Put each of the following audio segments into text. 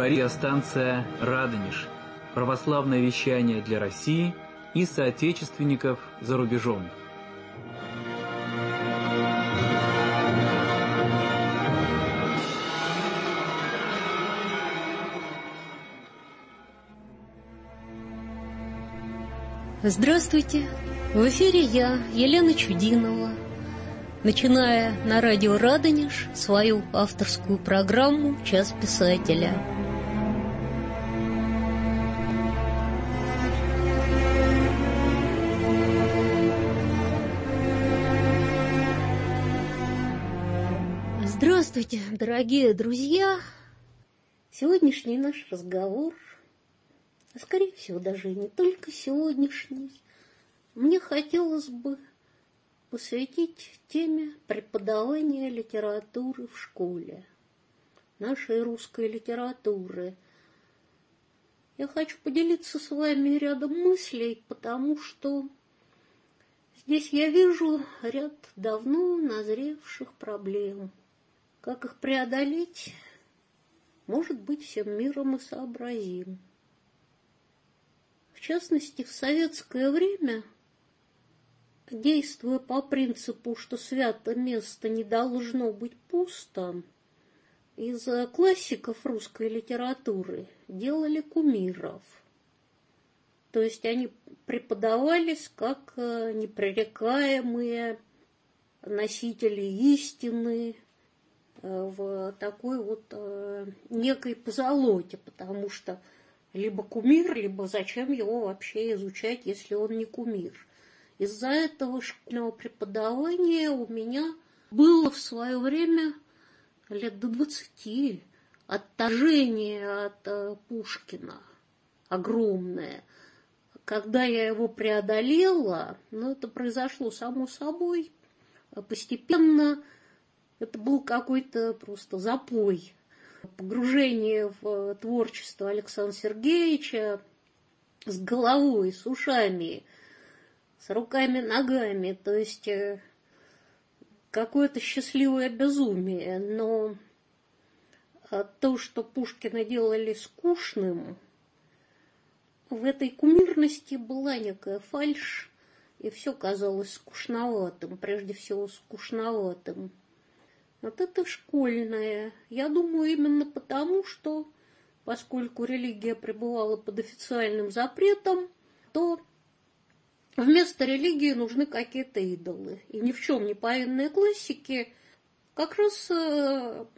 Радиостанция «Радонеж». Православное вещание для России и соотечественников за рубежом. Здравствуйте! В эфире я, Елена Чудинова, начиная на радио «Радонеж» свою авторскую программу «Час писателя». Здравствуйте, дорогие друзья! Сегодняшний наш разговор, а скорее всего даже не только сегодняшний, мне хотелось бы посвятить теме преподавания литературы в школе, нашей русской литературы. Я хочу поделиться с вами рядом мыслей, потому что здесь я вижу ряд давно назревших проблем. Как их преодолеть, может быть, всем миром и сообразим. В частности, в советское время, действуя по принципу, что свято место не должно быть пусто, из классиков русской литературы делали кумиров. То есть они преподавались как непререкаемые носители истины в такой вот некой позолоте, потому что либо кумир, либо зачем его вообще изучать, если он не кумир. Из-за этого школьного преподавания у меня было в свое время лет до 20 отторжение от Пушкина огромное. Когда я его преодолела, это произошло само собой, постепенно это был какой-то просто запой, погружение в творчество Александра Сергеевича с головой, с ушами, с руками, ногами, то есть какое-то счастливое безумие. Но то, что Пушкина делали скучным, в этой кумирности была некая фальшь, и все казалось скучноватым, прежде всего скучноватым. Вот это школьное. Я думаю, именно потому, что, поскольку религия пребывала под официальным запретом, то вместо религии нужны какие-то идолы. И ни в чем не повинные классики как раз в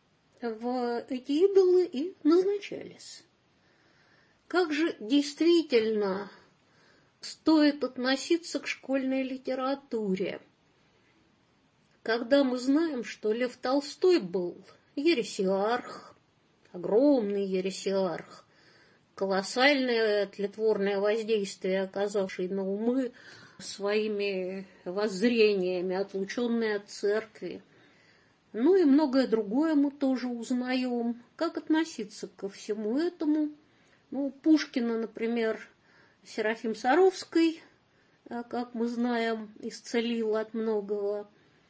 эти идолы и назначались. Как же действительно стоит относиться к школьной литературе, когда мы знаем, что Лев Толстой был ересиарх, огромный ересиарх, колоссальное тлетворное воздействие, оказавший на умы своими воззрениями, отлученный от церкви. И многое другое мы тоже узнаем. Как относиться ко всему этому? Пушкина, например, Серафим Саровский, как мы знаем, исцелил от многого.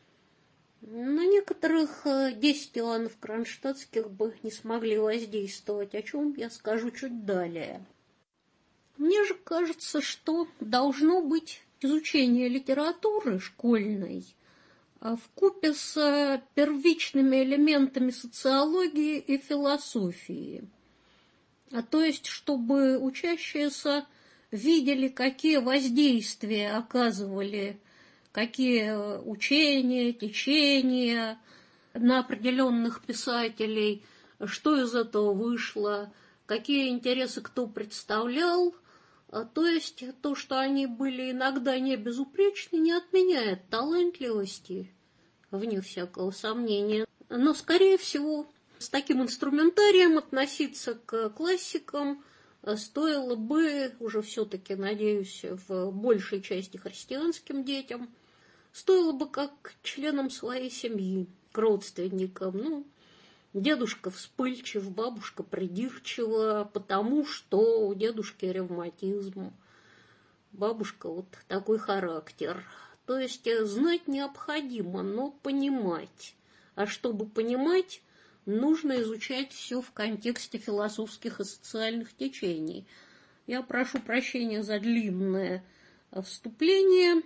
На некоторых 10 Иоаннов Кронштадтских бы не смогли воздействовать, о чем я скажу чуть далее. Мне же кажется, что должно быть изучение литературы школьной вкупе с первичными элементами социологии и философии. То есть, чтобы учащиеся видели, какие воздействия оказывали какие учения, течения на определенных писателей, что из этого вышло, какие интересы кто представлял. То есть то, что они были иногда не безупречны, не отменяет талантливости, вне всякого сомнения. Но, скорее всего, с таким инструментарием относиться к классикам стоило бы уже все-таки, надеюсь, в большей части христианским детям, стоило бы как к членам своей семьи, к родственникам. Дедушка вспыльчив, бабушка придирчива, потому что у дедушки ревматизм, бабушка вот такой характер. То есть знать необходимо, но понимать. А чтобы понимать, нужно изучать все в контексте философских и социальных течений. Я прошу прощения за длинное вступление.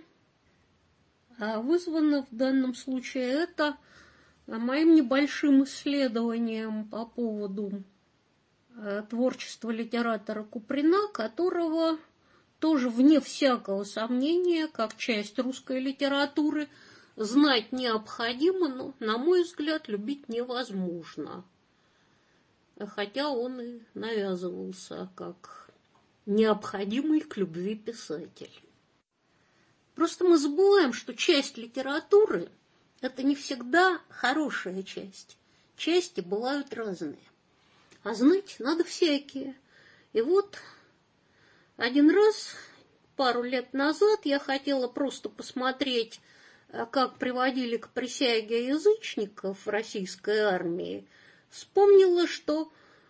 Вызвано в данном случае это моим небольшим исследованием по поводу творчества литератора Куприна, которого тоже вне всякого сомнения, как часть русской литературы, знать необходимо, но, на мой взгляд, любить невозможно. Хотя он и навязывался как необходимый к любви писатель. Просто мы забываем, что часть литературы – это не всегда хорошая часть. Части бывают разные. А знать надо всякие. И вот один раз, пару лет назад, я хотела просто посмотреть, как приводили к присяге язычников в российской армии. Вспомнила, что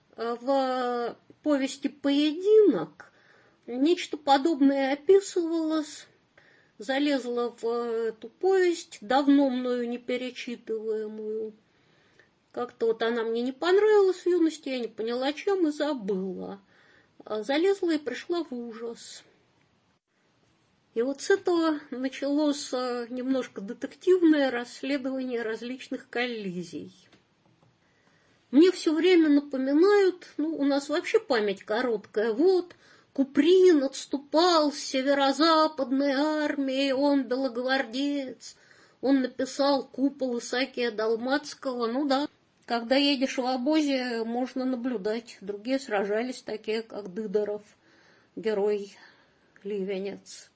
в повести «Поединок» нечто подобное описывалось. Залезла в эту повесть, давно мною не перечитываемую. Как-то вот она мне не понравилась в юности, я не поняла, чем, и забыла. Залезла и пришла в ужас. И вот с этого началось немножко детективное расследование различных коллизий. Мне все время напоминают, у нас вообще память короткая, вот, Куприн отступал с северо-западной армией, он белогвардеец, он написал «Купол» Исаакия Далмацкого, ну да. Когда едешь в обозе, можно наблюдать. Другие сражались, такие как Дыдоров, герой Ливенец.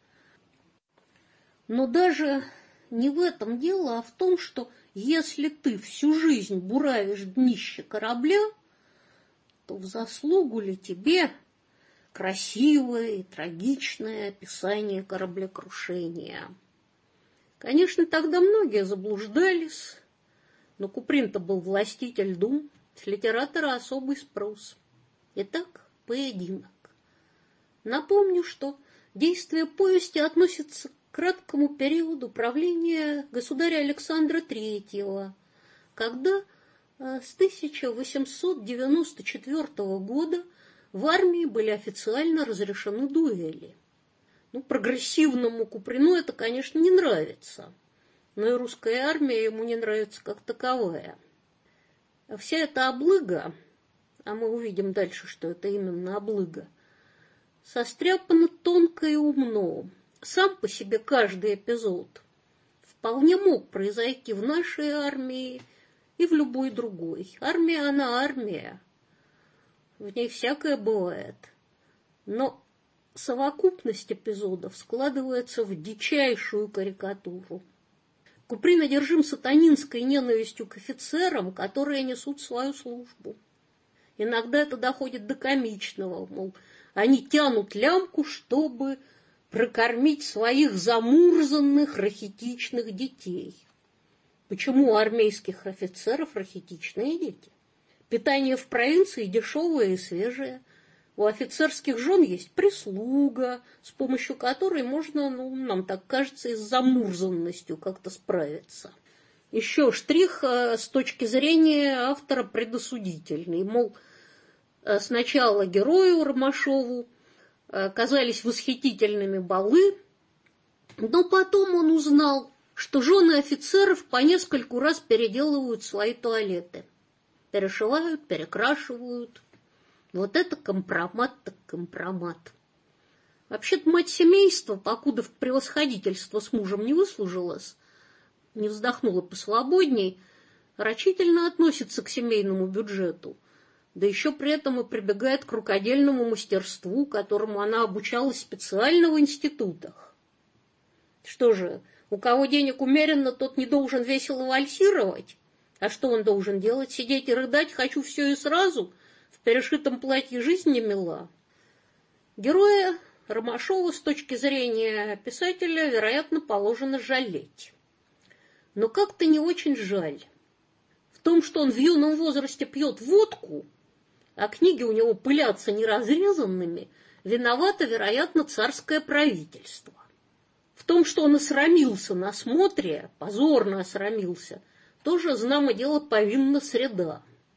Но даже не в этом дело, а в том, что если ты всю жизнь буравишь днище корабля, то в заслугу ли тебе красивое и трагичное описание кораблекрушения? Конечно, тогда многие заблуждались, но Куприн-то был властитель дум, с литератора особый спрос. Итак, «Поединок». Напомню, что действие повести относится к краткому периоду правления государя Александра III, когда с 1894 года в армии были официально разрешены дуэли. Прогрессивному Куприну это, конечно, не нравится, но и русская армия ему не нравится как таковая. Вся эта облыга, а мы увидим дальше, что это именно облыга, состряпана тонко и умно. Сам по себе каждый эпизод вполне мог произойти в нашей армии и в любой другой. Армия, она армия. В ней всякое бывает. Но совокупность эпизодов складывается в дичайшую карикатуру. Куприн одержим сатанинской ненавистью к офицерам, которые несут свою службу. Иногда это доходит до комичного, мол, они тянут лямку, чтобы прокормить своих замурзанных рахитичных детей. Почему у армейских офицеров рахитичные дети? Питание в провинции дешевое и свежее. У офицерских жен есть прислуга, с помощью которой можно, нам так кажется, и с замурзанностью как-то справиться. Еще штрих с точки зрения автора предосудительный. Мол, сначала герою Ромашову казались восхитительными балы, но потом он узнал, что жены офицеров по нескольку раз переделывают свои туалеты. Перешивают, перекрашивают. Вот это компромат так компромат. Вообще-то мать семейства, покуда в превосходительство с мужем не выслужилась, не вздохнула посвободней, рачительно относится к семейному бюджету, да еще при этом и прибегает к рукодельному мастерству, которому она обучалась специально в институтах. Что же, у кого денег умеренно, тот не должен весело вальсировать? А что он должен делать? Сидеть и рыдать «хочу все и сразу»? В перешитом платье жизнь не мила. Героя Ромашова с точки зрения писателя, вероятно, положено жалеть. Но как-то не очень жаль. В том, что он в юном возрасте пьет водку, а книги у него пылятся неразрезанными, виновато, вероятно, царское правительство. В том, что он осрамился на смотре, позорно осрамился, тоже, знамо дело, повинна среда.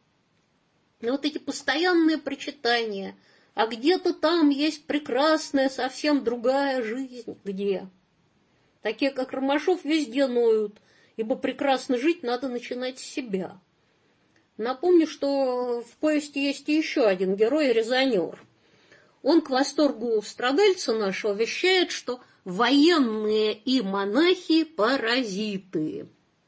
И вот эти постоянные причитания, а где-то там есть прекрасная, совсем другая жизнь. Где? Такие, как Ромашов, везде ноют, ибо прекрасно жить надо начинать с себя. Напомню, что в повести есть еще один герой, резонер. Он к восторгу страдальца нашего вещает, что военные и монахи – паразиты.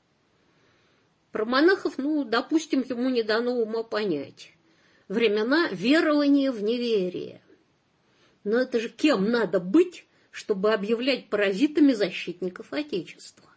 Про монахов, допустим, ему не дано ума понять. Времена верования в неверие. Но это же кем надо быть, чтобы объявлять паразитами защитников Отечества?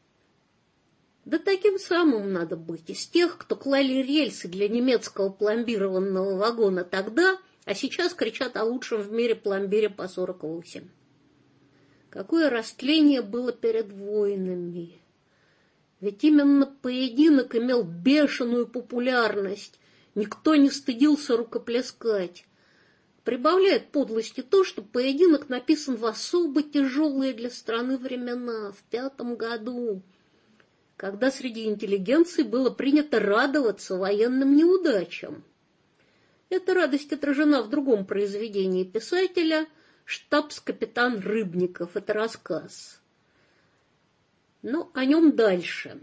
Да таким самым надо быть. Из тех, кто клали рельсы для немецкого пломбированного вагона тогда, а сейчас кричат о лучшем в мире пломбире по 48. Какое растление было перед войнами. Ведь именно поединок имел бешеную популярность. Никто не стыдился рукоплескать. Прибавляет подлости то, что поединок написан в особо тяжелые для страны времена, в 5 году, когда среди интеллигенции было принято радоваться военным неудачам. Эта радость отражена в другом произведении писателя «Штабс-капитан Рыбников». Это рассказ. Но о нем дальше.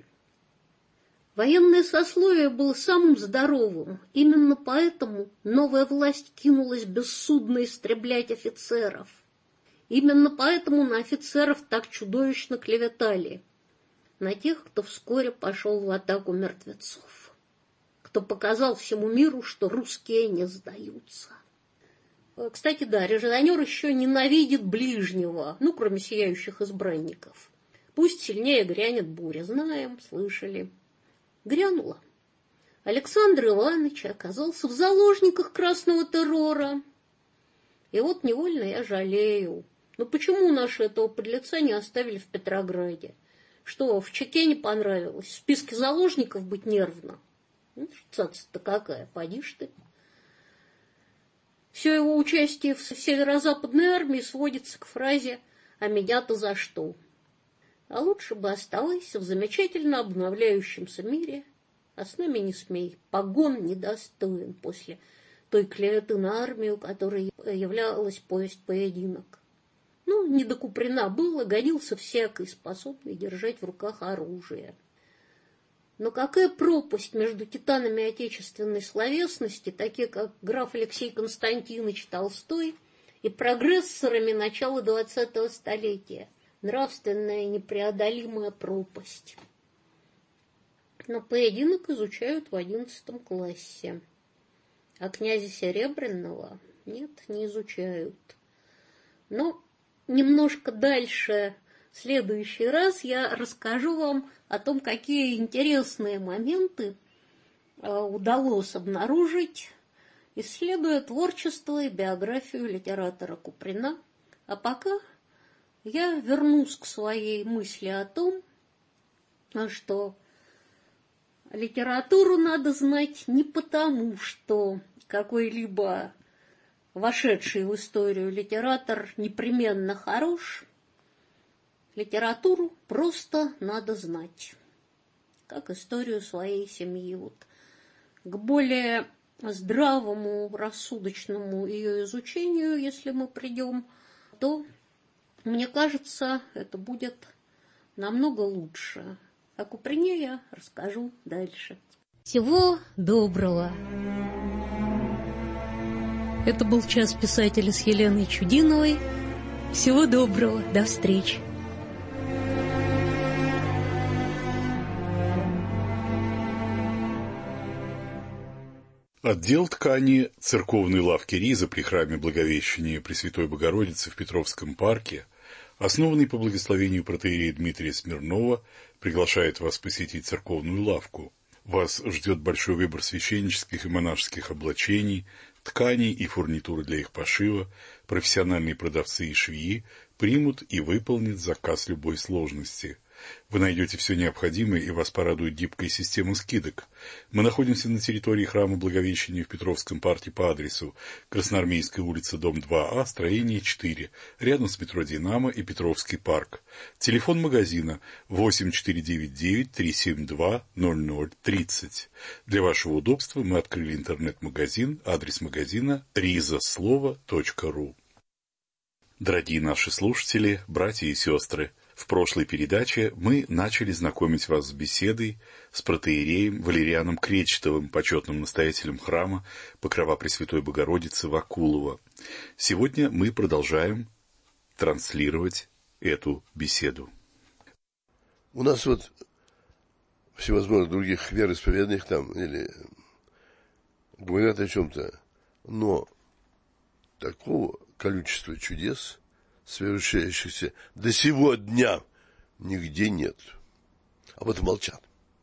Военное сословие было самым здоровым. Именно поэтому новая власть кинулась бессудно истреблять офицеров. Именно поэтому на офицеров так чудовищно клеветали. На тех, кто вскоре пошел в атаку мертвецов. Кто показал всему миру, что русские не сдаются. Кстати, да, резонер еще ненавидит ближнего, кроме сияющих избранников. Пусть сильнее грянет буря, знаем, слышали. Грянула. Александр Иванович оказался в заложниках красного террора. И вот невольно я жалею. Почему наши этого подлеца не оставили в Петрограде? Что, в ЧК не понравилось? В списке заложников быть нервно? Цаца-то какая, поди ж ты. Все его участие в северо-западной армии сводится к фразе «А меня-то за что?». А лучше бы оставайся в замечательно обновляющемся мире, а с нами не смей, погон недостоин после той клеветы на армию, которой являлась повесть-поединок. Не до Куприна было, годился всякий, способный держать в руках оружие. Но какая пропасть между титанами отечественной словесности, такие как граф Алексей Константинович Толстой, и прогрессорами начала 20-го столетия. Нравственная непреодолимая пропасть. Но поединок изучают в 11 классе. А князя Серебряного нет, не изучают. Но немножко дальше, в следующий раз, я расскажу вам о том, какие интересные моменты удалось обнаружить, исследуя творчество и биографию литератора Куприна. А пока я вернусь к своей мысли о том, что литературу надо знать не потому, что какой-либо вошедший в историю литератор непременно хорош. Литературу просто надо знать, как историю своей семьи. К более здравому, рассудочному ее изучению, если мы придем, то, мне кажется, это будет намного лучше. О Куприне я расскажу дальше. Всего доброго! Это был «Час писателя» с Еленой Чудиновой. Всего доброго, до встречи! Отдел ткани церковной лавки Риза при храме Благовещения Пресвятой Богородицы в Петровском парке, основанный по благословению протоиерея Дмитрия Смирнова, приглашает вас посетить церковную лавку. Вас ждет большой выбор священнических и монашеских облачений, тканей и фурнитуры для их пошива. Профессиональные продавцы и швеи примут и выполнят заказ любой сложности. Вы найдете все необходимое, и вас порадует гибкая система скидок. Мы находимся на территории храма Благовещения в Петровском парке по адресу Красноармейская улица, дом 2А, строение 4, рядом с метро «Динамо» и Петровский парк. Телефон магазина 8499-372-0030. Для вашего удобства мы открыли интернет-магазин, адрес магазина rizaslova.ru. Дорогие наши слушатели, братья и сестры, в прошлой передаче мы начали знакомить вас с беседой с протоиереем Валерианом Кречетовым, почетным настоятелем храма Покрова Пресвятой Богородицы Вакулова. Сегодня мы продолжаем транслировать эту беседу. У нас вот всевозможных других вероисповедных там или говорят о чем-то, но такого количества чудес, совершающихся до сего дня, нигде нет. Об этом молчат.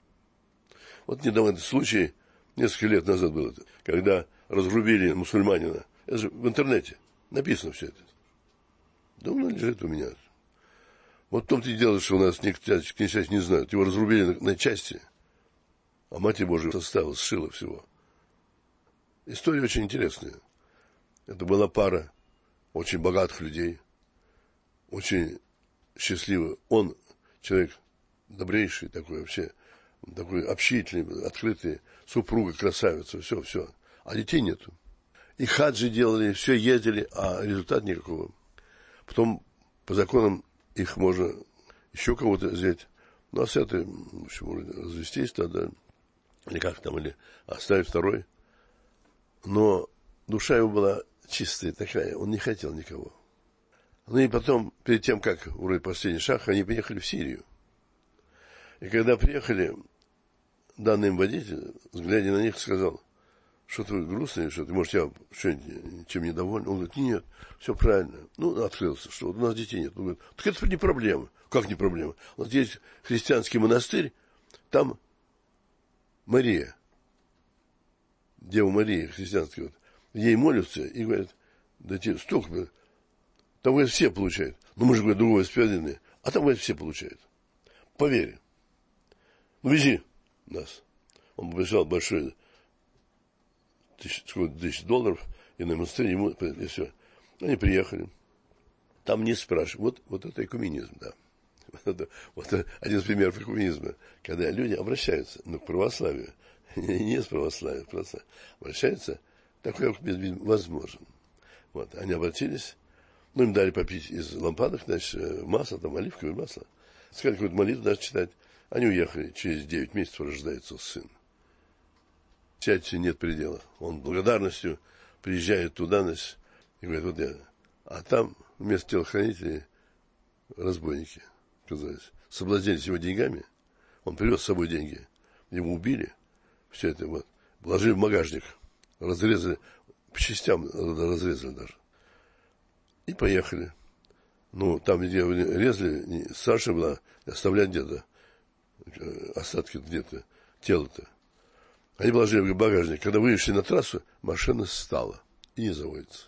Вот недавно этот случай, несколько лет назад был это, когда разгрубили мусульманина. Это же в интернете написано все это. Давно лежит у меня. Вот в том-то и дело, что у нас некоторые части не знают. Его разрубили на части, а Матерь Божия составила, сшила всего. История очень интересная. Это была пара очень богатых людей, очень счастливый. Он человек добрейший такой вообще, такой общительный, открытый, супруга красавица, все. А детей нету. И хаджи делали, все ездили, а результата никакого. Потом по законам их можно еще кого-то взять. Ну, а с этой, в общем, можно развестись тогда, или как там, или оставить второй. Но душа его была чистая такая, он не хотел никого. Ну и потом, перед тем, как вроде последний шаг, они приехали в Сирию. И когда приехали, данный им водитель, глядя на них, сказал: что-то вы грустные, что-то, может, я чем недоволен? Он говорит: нет, все правильно. Ну, открылся, что вот у нас детей нет. Он говорит: так это не проблема. Как не проблема? Вот есть христианский монастырь, там Мария, Дева Мария христианская, вот, ей молятся и говорят: да тебе столько, там, говорят, все получают. Ну, мы же, говорят, другое исповедание. А там, говорят, все получают. По вере. Ну, вези нас. Он побежал большой $1000 и на монастырь ему, и все. Они приехали. Там не спрашивают. Вот это экуменизм, да. Вот один из примеров экуменизма. Когда люди обращаются к православию, не с православия, просто обращаются, такое возможен. Вот, они обратились, ну, им дали попить из лампадок, значит, масло, там, оливковое масло. Сказали какую-то молитву даже читать. Они уехали, через 9 месяцев рождается сын. Счастью нет предела. Он благодарностью приезжает туда, значит, и говорит: вот я. А там вместо телохранителей разбойники, казалось, соблазнились его деньгами. Он привез с собой деньги. Его убили. Все это вот. Вложили в багажник. Разрезали, по частям разрезали даже. И поехали. Ну, там, где резали, Саша была, оставлять где-то остатки где-то тела-то. Они положили в багажник. Когда вышли на трассу, машина стала и не заводится.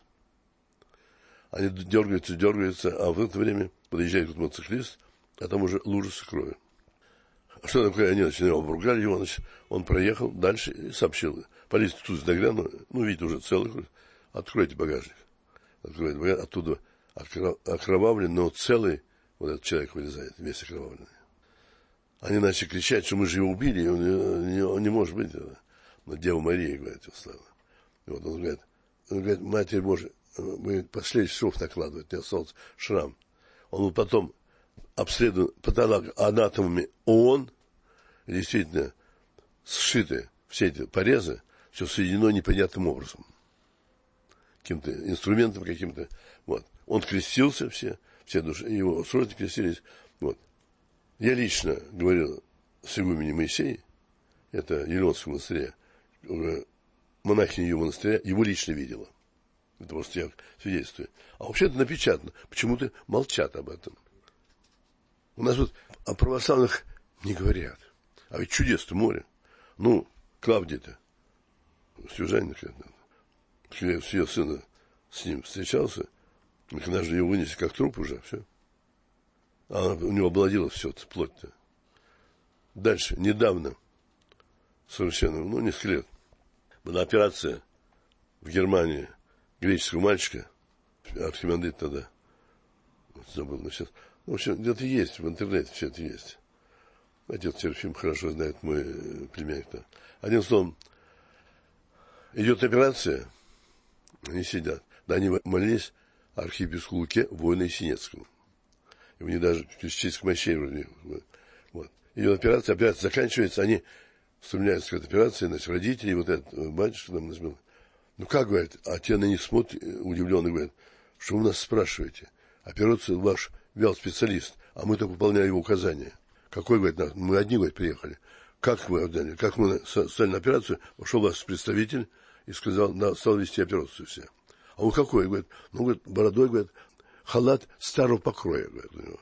Они дергаются, а в это время подъезжает тут мотоциклист, а там уже лужа с кровью. А что такое? Они начали обругали его, значит, он проехал дальше и сообщил. Полиция тут нагрянула, ну, видите, уже целый. Откройте багажник. Откройте багажник, оттуда окровавленный, но целый вот этот человек вылезает, весь окровавленный. Они начали кричать, что мы же его убили, он не может быть. Но Дева Мария, говорит, слава. И вот он говорит, Матерь Божия, мы последний шов накладывает, не остался шрам. Он был потом обследован патологоанатомами ООН, и действительно сшиты все эти порезы, все соединено непонятным образом. Каким-то инструментом каким-то. Вот. Он крестился, все души, его сродники крестились. Вот. Я лично говорил с игуменем Моисеем, это Елеонского монастыря, монахиня ее монастыря, его лично видела. Это просто я свидетельствую. А вообще-то напечатано. Почему-то молчат об этом. У нас вот о православных не говорят. А ведь чудес-то море. Ну, Клавдий-то, Сюжанин, когда я с ее сына с ним встречался, когда же ее вынесли как труп уже, все. у него обладилось все, плоть-то. Дальше, недавно, совершенно, несколько лет, была операция в Германии греческого мальчика, архимандрит тогда, забыл, но сейчас, в общем, где-то есть, в интернете все это есть. Отец Серафим хорошо знает, мой племянник-то. Одним словом, идет операция, они сидят. Да, они молились архиепископу Луке, воина Есенинскому. И у них даже в честь мощей вроде. Вот. Идет операция заканчивается, они вступляются к этой операции, значит, родители, вот этот батюшка нам нажмел. Ну как, говорят, а те на них смотрят, удивленно говорят, что вы нас спрашиваете? Операцию ваш вел специалист, а мы только выполняли его указания. Какой, говорит, мы одни, говорит, приехали. Как вы отдали? Как мы стали на операцию? Пошел ваш представитель и сказал, стал вести операцию все. А он какой? Говорит, говорит, бородой, говорит, халат старого покроя, говорит, у него.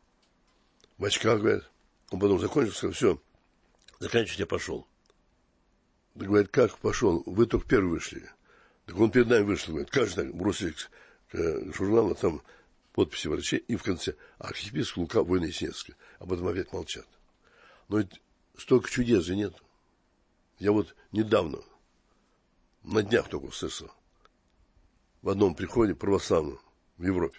В очках, говорит. Он потом закончил, сказал, все, заканчивать я пошел. Да, говорит, как пошел? Вы только первый вышли. Так он перед нами вышел, говорит, как же так? Бросили к журналу, там подписи врачей, и в конце архиепископ Лука, воина Есенинского. Об этом опять молчат. Но ведь столько чудес же нет. Я вот недавно, на днях только встретился, в одном приходе православном в Европе.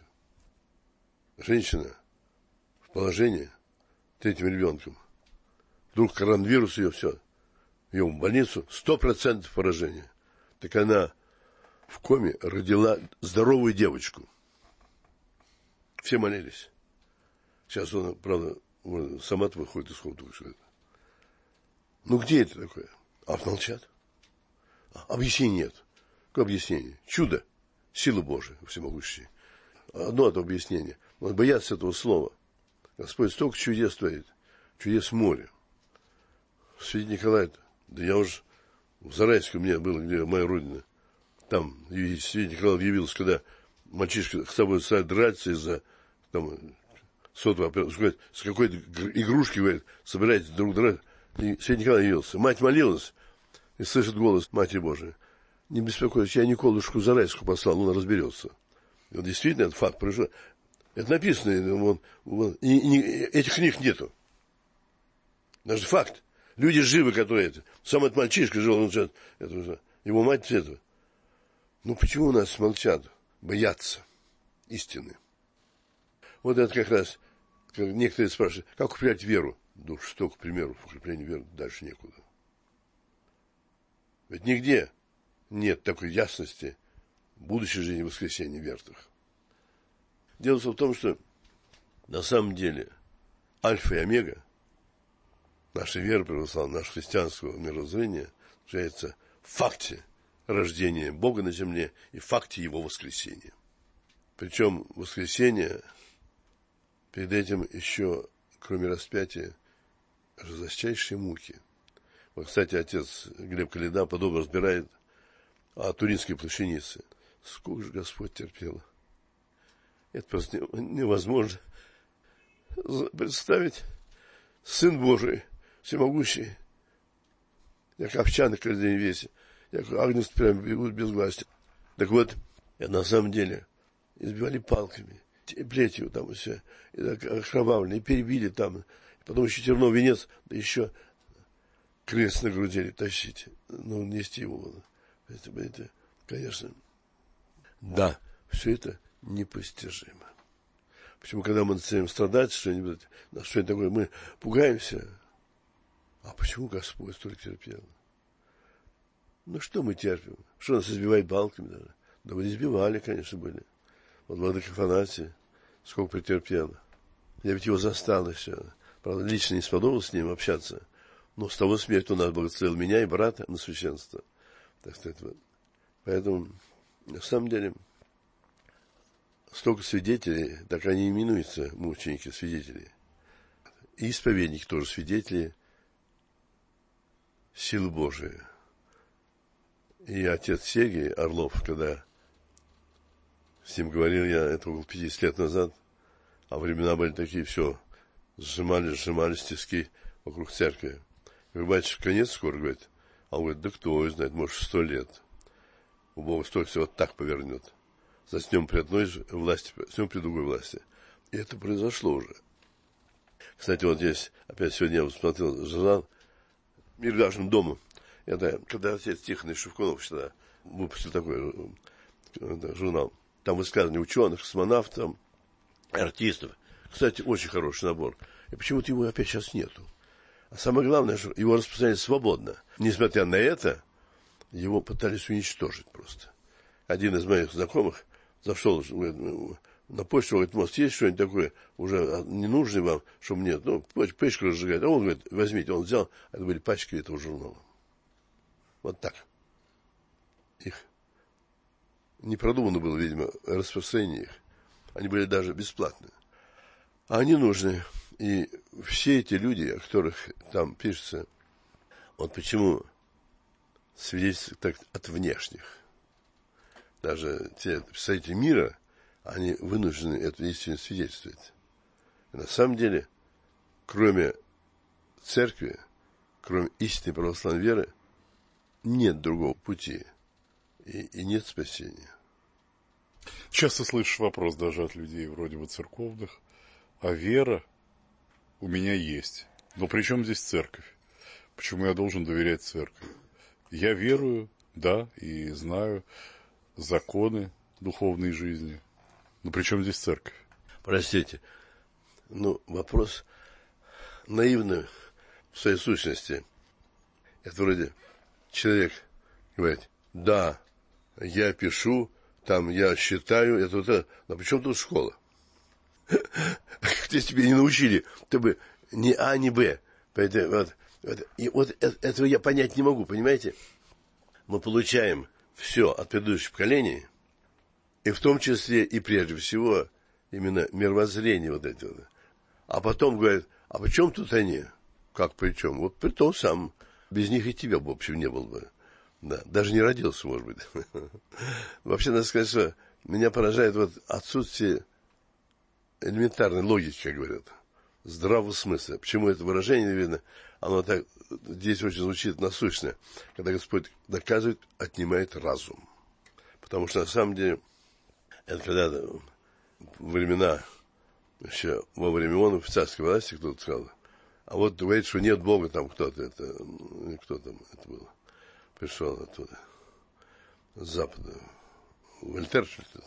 Женщина в положении, третьим ребенком. Вдруг коронавирус ее все. Ее в больницу, 100% поражения. Так она в коме родила здоровую девочку. Все молились. Сейчас она, правда, сама-то выходит из комнаты. Ну, где это такое? А молчат. Объяснений нет. Какое объяснение? Чудо. Сила Божия всемогущая. Одно это объяснение. Он боятся этого слова. Господь столько чудес творит. Чудес море. Святитель Николай, да я уже в Зарайске у меня было, где моя родина. Там Святитель Николай явился, когда мальчишка с тобой стали драться из-за там, сотого, говорит, с какой-то игрушки, говорит, собираетесь друг друга. И Святитель Николай явился. Мать молилась и слышит голос Матери Божией. Не беспокойтесь, я Николушку Зарайску послал, он разберется. И вот действительно, этот факт произошел. Это написано, этих книг нету. Даже факт. Люди живы, которые это. Сам этот мальчишка жил, он сейчас, его мать этого. Ну почему у нас молчат? Боятся истины. Вот это как раз, как некоторые спрашивают, как укреплять веру? Ну, что, к примеру, укрепление веры дальше некуда. Ведь нигде нет такой ясности будущей жизни воскресения верных. Дело в том, что на самом деле альфа и омега нашей веры православной, нашего христианского мировоззрения заключается в факте рождения Бога на земле и в факте Его воскресения. Причем воскресение перед этим еще, кроме распятия, жесточайшие муки. Вот, кстати, отец Глеб Калида подобно разбирает о туринской плащанице. Сколько же Господь терпел. Это просто невозможно представить. Сын Божий, всемогущий, как овчарник каждый день весе, как агнец прям бегут без власти. Так вот, на самом деле, избивали палками, плетью там и все, и окровавленные, и перебили там, потом еще терновый венец, да еще крест на груди тащить, ну, нести его. Это, конечно, да, все это непостижимо. Почему, когда мы начинаем страдать, что-нибудь такое, мы пугаемся. А почему Господь столько терпел? Ну, что мы терпим? Что нас избивает палками даже? Да вы избивали, конечно, были. Вот владыка Афанасий сколько претерпел. Я ведь его застал еще. Правда, лично не сподобился с ним общаться. Но с того смерти он нас благословил меня и брата на священство. Так сказать, вот. Поэтому, на самом деле, столько свидетелей, так они именуются, мученики, свидетели. И исповедники тоже свидетели силы Божией. И отец Сергий Орлов, когда с ним говорил я, это было 50 лет назад, а времена были такие, все, сжимали тиски вокруг церкви. Говорю, батюшка, конец скоро, говорит. А он говорит, да кто знает, может, 100 лет. У Бога столько всего так повернет. Заснем при одной власти, заснем при другой власти. И это произошло уже. Кстати, вот здесь, опять сегодня я смотрел журнал «Мир граждан дома». Это когда отец Тихон Шевкунов всегда выпустил такой журнал. Там высказывания ученых, космонавтов, артистов. Кстати, очень хороший набор. И почему-то его опять сейчас нету. А самое главное, что его распространяли свободно. Несмотря на это, его пытались уничтожить просто. Один из моих знакомых зашел, говорит, на почту, говорит, может, есть что-нибудь такое уже ненужное вам, чтобы мне, пачку разжигать. А он говорит, возьмите, он взял, это были пачки этого журнала. Вот так. Их не продумано было, видимо, распространение их. Они были даже бесплатные. А они нужны. И все эти люди, о которых там пишется, вот почему свидетельствуют так от внешних. Даже те представители мира, они вынуждены эту истину свидетельствовать. И на самом деле, кроме церкви, кроме истинной православной веры, нет другого пути и нет спасения. Часто слышишь вопрос даже от людей вроде бы церковных, а вера у меня есть. Но при чем здесь церковь? Почему я должен доверять церкви? Я верую, да, и знаю законы духовной жизни. Но при чем здесь церковь? Простите, вопрос наивный в своей сущности. Это вроде человек говорит, да, я пишу, там я считаю, это вот это. Но при чем тут школа? Где тебе не научили, ты бы ни А, ни Б. И вот этого я понять не могу, понимаете? Мы получаем все от предыдущих поколений, и в том числе и прежде всего именно мировоззрение вот это вот. А потом говорят, а при чем тут они? Как при чем? Вот при том самом. Без них и тебя, в общем, не было бы. Да, даже не родился, может быть. Вообще, надо сказать, что меня поражает вот отсутствие элементарной логики, как говорят, здравого смысла. Почему это выражение, видно, оно так здесь очень звучит насущно, когда Господь наказывает, отнимает разум. Потому что на самом деле это когда-то времена, еще во время Ионов, в царской власти кто-то сказал, а вот говорит, что нет Бога, там кто-то, кто там это было, пришел оттуда, с запада, Вольтер, что-то.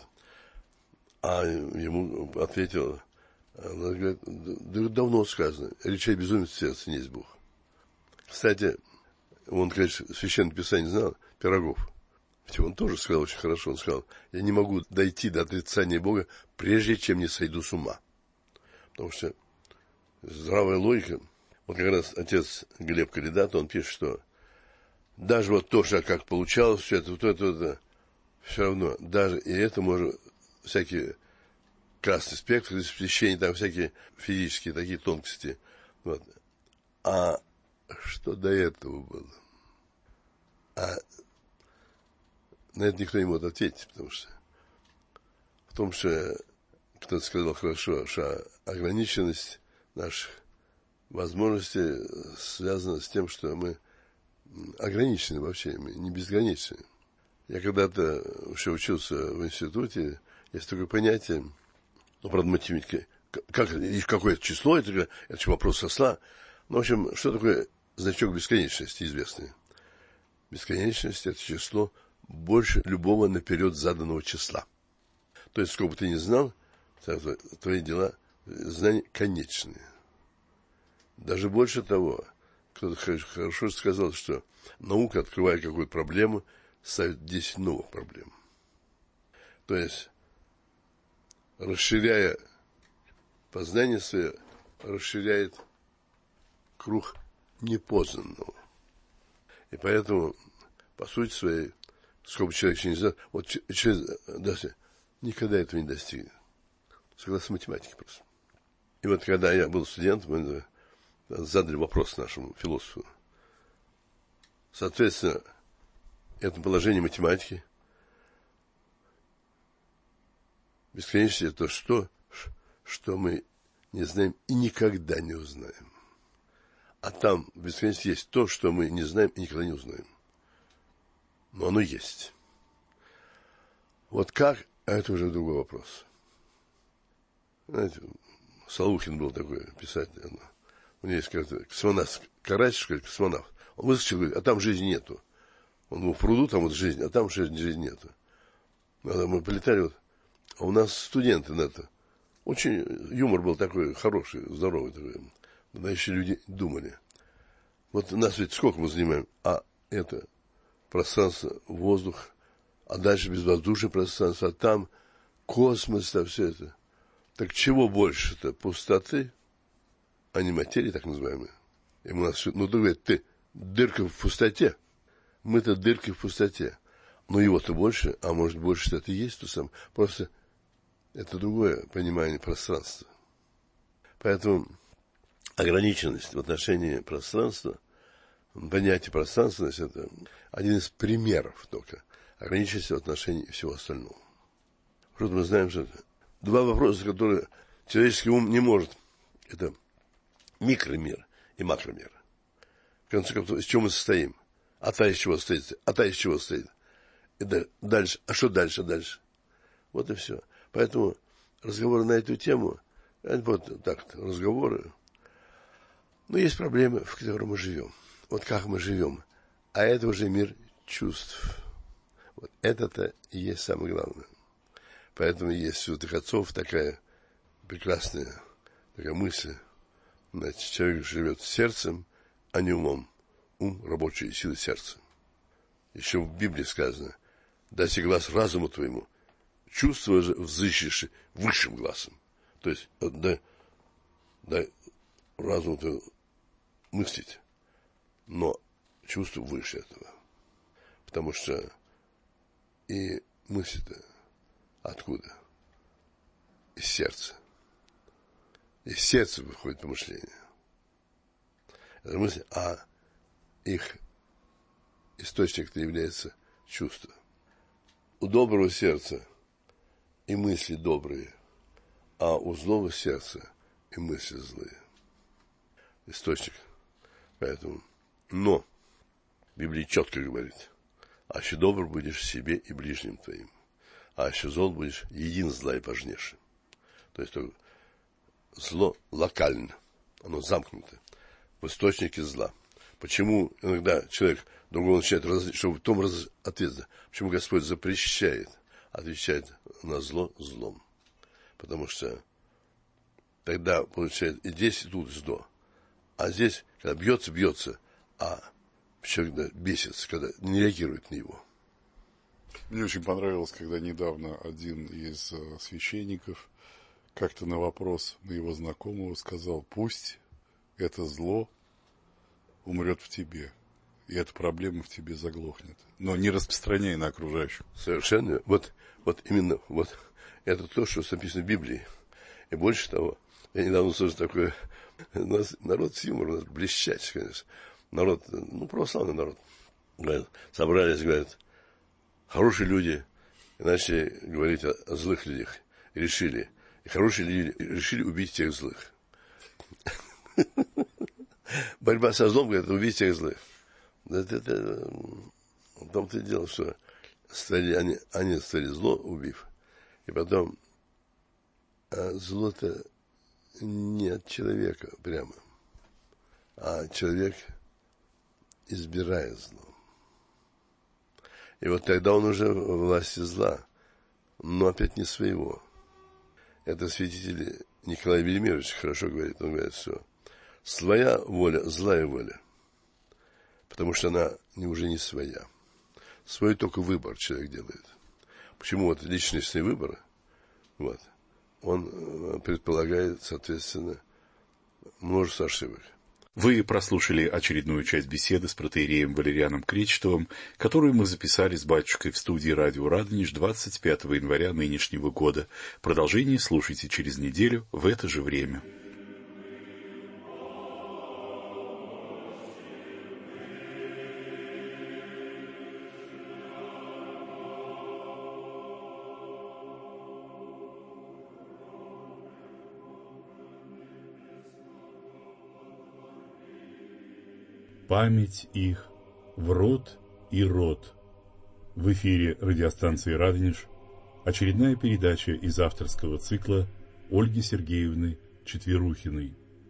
А ему ответил, она говорит, да давно сказано, речей безумец в сердце не есть Бог. Кстати, он, конечно, Священное Писание знал, Пирогов. Ведь он тоже сказал очень хорошо, он сказал, я не могу дойти до отрицания Бога, прежде чем не сойду с ума. Потому что здравая логика, вот как раз отец Глеб Калидат, он пишет, что даже вот то, что как получалось, все это, вот это, все равно, даже и это можно, всякие красный спектр, освещение, там всякие физические такие тонкости. Вот. А что до этого было? А на это никто не может ответить, потому что в том, что кто-то сказал хорошо, что ограниченность наших возможностей связана с тем, что мы ограничены вообще, мы не безграничны. Я когда-то еще учился в институте, есть такое понятие, правда, математика, какое-то число, это же вопрос числа. В общем, что такое значок бесконечности известный? Бесконечность – это число больше любого наперед заданного числа. То есть, сколько бы ты ни знал, твои дела, знания конечные. Даже больше того, кто-то хорошо сказал, что наука, открывая какую-то проблему, ставит 10 новых проблем. То есть, расширяя познание свое, расширяет круг непознанного. И поэтому, по сути своей, сколько человек еще не знает, вот человек никогда этого не достигнет. Согласно математике просто. И вот когда я был студентом, мы задали вопрос нашему философу. Соответственно, это положение математики. Бесконечность – это что мы не знаем и никогда не узнаем. А там в бесконечности есть то, что мы не знаем и никогда не узнаем. Но оно есть. Вот как – это уже другой вопрос. Знаете, Солухин был такой писатель. У него есть как-то космонавт, Карачев, космонавт. Он выскочил, говорит, а там жизни нету. Он был в пруду, там вот жизнь, а там жизни нету. Мы полетали, вот, а у нас студенты на это. Очень юмор был такой хороший, здоровый такой. Тогда еще люди думали. Вот нас ведь сколько мы занимаем? А это пространство, воздух, а дальше безвоздушное пространство, а там космос, там все это. Так чего больше-то? Пустоты, а не материи, так называемые. И у нас, ну, ты говоришь, ты дырка в пустоте. Мы-то дырки в пустоте. Но его-то больше, а может больше это и есть то самое. Просто это другое понимание пространства. Поэтому ограниченность в отношении пространства, понятие пространственности, это один из примеров только ограниченности в отношении всего остального. Что мы знаем, что это два вопроса, которые человеческий ум не может. Это микромир и макромир. В конце концов, из чего мы состоим? А та из чего стоит? А та из чего стоит? И дальше. А что дальше? Дальше. Вот и все. Поэтому разговоры на эту тему, вот так, разговоры. Но есть проблемы, в которых мы живем. Вот как мы живем. А это уже мир чувств. Вот это-то и есть самое главное. Поэтому есть у святых отцов такая прекрасная такая мысль. Значит, человек живет сердцем, а не умом. Ум – рабочая сила сердца. Еще в Библии сказано, дайся глаз разуму твоему, чувство же взыщешь высшим глазом. То есть, дай разуму твоему мыслить, но чувство выше этого. Потому что и мысль-то откуда? Из сердца. Из сердца выходит помышление. Это мысли, а их источник-то является чувство. У доброго сердца и мысли добрые, а у злого сердца и мысли злые. Источник. Поэтому, но Библия четко говорит, а еще добр будешь себе и ближним твоим, а еще зол будешь един зла и пожнешь. То есть зло локально, оно замкнуто в источнике зла. Почему иногда человек другого начинает, чтобы в том ответственно, почему Господь запрещает отвечать на зло злом? Потому что тогда получается и здесь, и тут зло. А здесь, когда бьется, а человек бесится, когда не реагирует на него. Мне очень понравилось, когда недавно один из священников как-то на вопрос моего знакомого сказал, пусть это зло умрет в тебе, и эта проблема в тебе заглохнет. Но не распространяй на окружающих. Совершенно. Вот именно вот это то, что написано в Библии. И больше того, я недавно слышал такое, у нас народ с юмором, у нас блестящий, конечно. Народ, православный народ. Говорят, собрались, говорят, хорошие люди, иначе говорить о злых людях. И решили. И хорошие люди решили убить тех злых. Борьба со злом, говорят, убить тех злых. Это в том-то и дело, что они стали зло, убив. И потом зло-то не от человека прямо, а человек избирает зло. И вот тогда он уже во власти зла, но опять не своего. Это святитель Николай Велимирович хорошо говорит. Он говорит, что своя воля, злая воля, потому что она уже не своя. Свой только выбор человек делает. Почему вот личностный выбор, вот, он предполагает, соответственно, множество ошибок. Вы прослушали очередную часть беседы с протоиереем Валерианом Кречетовым, которую мы записали с батюшкой в студии радио Радонеж 25 января нынешнего года. Продолжение слушайте через неделю в это же время. Память их в род и род. В эфире радиостанции «Радонеж» очередная передача из авторского цикла Ольги Сергеевны Четверухиной.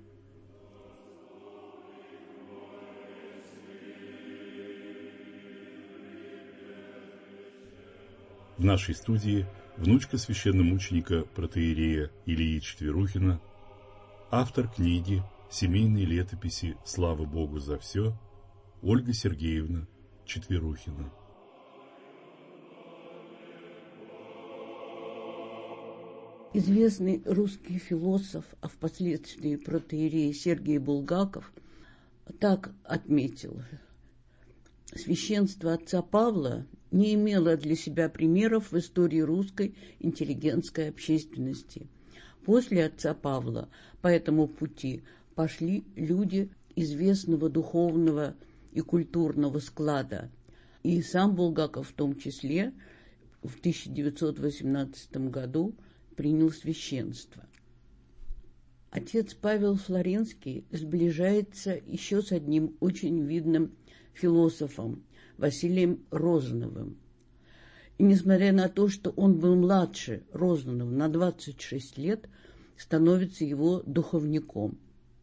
В нашей студии внучка священномученика протоиерея Ильи Четверухина, автор книги «Семейные летописи. Слава Богу за все» Ольга Сергеевна Четверухина. Известный русский философ, а впоследствии протоиерей Сергий Булгаков так отметил: священство отца Павла не имело для себя примеров в истории русской интеллигентской общественности. После отца Павла по этому пути пошли люди известного духовного и культурного склада. И сам Булгаков в том числе в 1918 году принял священство. Отец Павел Флоренский сближается еще с одним очень видным философом, Василием Розановым. И несмотря на то, что он был младше Розанова на 26 лет, становится его духовником.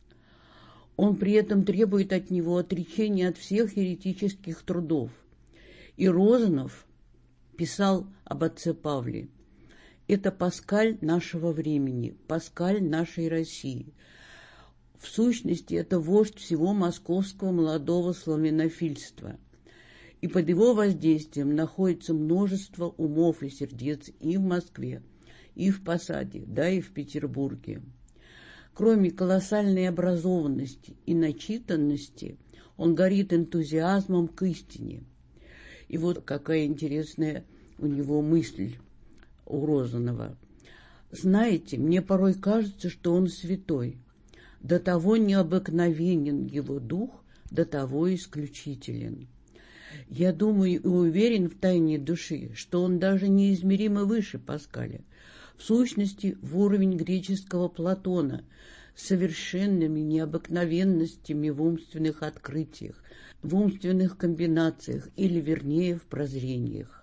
Он при этом требует от него отречения от всех еретических трудов. И Розанов писал об отце Павле: «Это Паскаль нашего времени, Паскаль нашей России. В сущности, это вождь всего московского молодого славянофильства. И под его воздействием находится множество умов и сердец и в Москве, и в Посаде, да и в Петербурге. Кроме колоссальной образованности и начитанности, он горит энтузиазмом к истине». И вот какая интересная у него мысль у Розанова. «Знаете, мне порой кажется, что он святой. До того необыкновенен его дух, до того исключителен. Я думаю и уверен в тайне души, что он даже неизмеримо выше Паскаля, в сущности, в уровень греческого Платона, с совершенными необыкновенностями в умственных открытиях, в умственных комбинациях или, вернее, в прозрениях.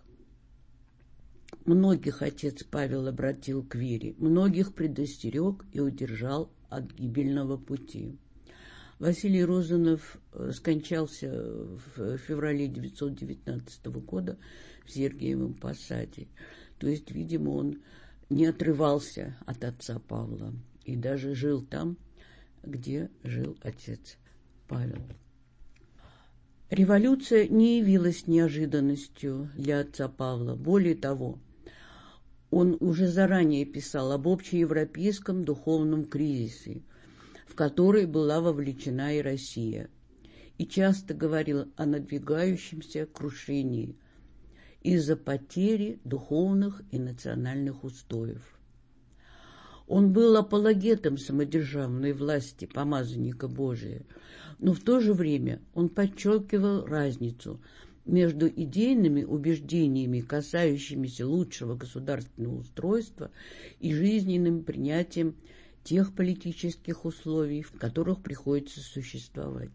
Многих отец Павел обратил к вере, многих предостерег и удержал от гибельного пути». Василий Розанов скончался в феврале 1919 года в Сергиевом Посаде. То есть, видимо, он не отрывался от отца Павла и даже жил там, где жил отец Павел. Революция не явилась неожиданностью для отца Павла. Более того, он уже заранее писал об общеевропейском духовном кризисе, в который была вовлечена и Россия, и часто говорил о надвигающемся крушении из-за потери духовных и национальных устоев. Он был апологетом самодержавной власти помазанника Божия, но в то же время он подчеркивал разницу между идейными убеждениями, касающимися лучшего государственного устройства, и жизненным принятием тех политических условий, в которых приходится существовать.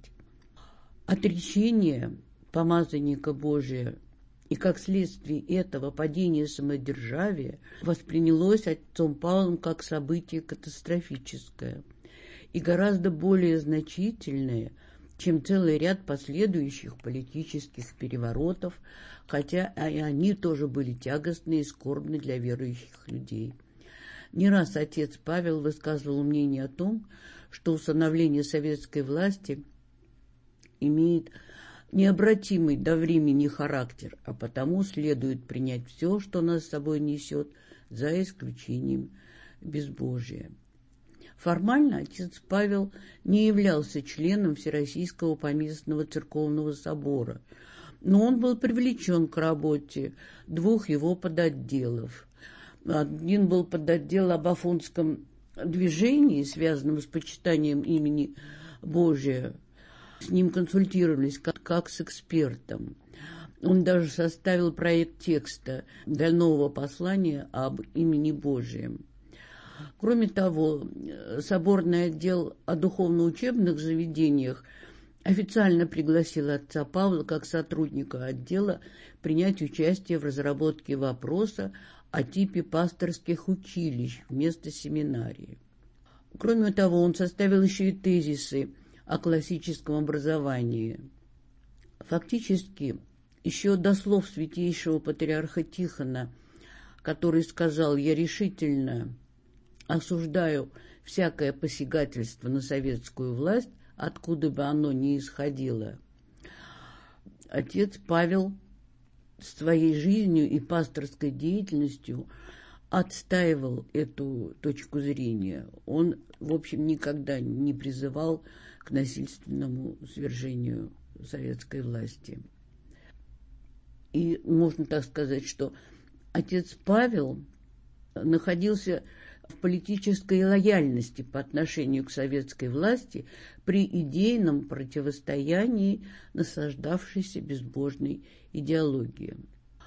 Отречение помазанника Божия и, как следствие этого, падение самодержавия воспринялось отцом Павлом как событие катастрофическое и гораздо более значительное, чем целый ряд последующих политических переворотов, хотя и они тоже были тягостны и скорбны для верующих людей. Не раз отец Павел высказывал мнение о том, что установление советской власти имеет необратимый до времени характер, а потому следует принять все, что нас с собой несет, за исключением безбожия. Формально отец Павел не являлся членом Всероссийского поместного церковного собора, но он был привлечен к работе двух его подотделов. Один был подотдел об афонском движении, связанном с почитанием имени Божия. С ним консультировались как с экспертом. Он даже составил проект текста для нового послания об имени Божием. Кроме того, соборный отдел о духовно-учебных заведениях официально пригласил отца Павла как сотрудника отдела принять участие в разработке вопроса о типе пасторских училищ вместо семинарии. Кроме того, он составил еще и тезисы о классическом образовании. Фактически, еще до слов святейшего патриарха Тихона, который сказал: «Я решительно осуждаю всякое посягательство на советскую власть, откуда бы оно ни исходило», отец Павел своей жизнью и пасторской деятельностью отстаивал эту точку зрения. Он, в общем, никогда не призывал к насильственному свержению советской власти. И можно так сказать, что отец Павел находился в политической лояльности по отношению к советской власти при идейном противостоянии насаждавшейся безбожной идеологии.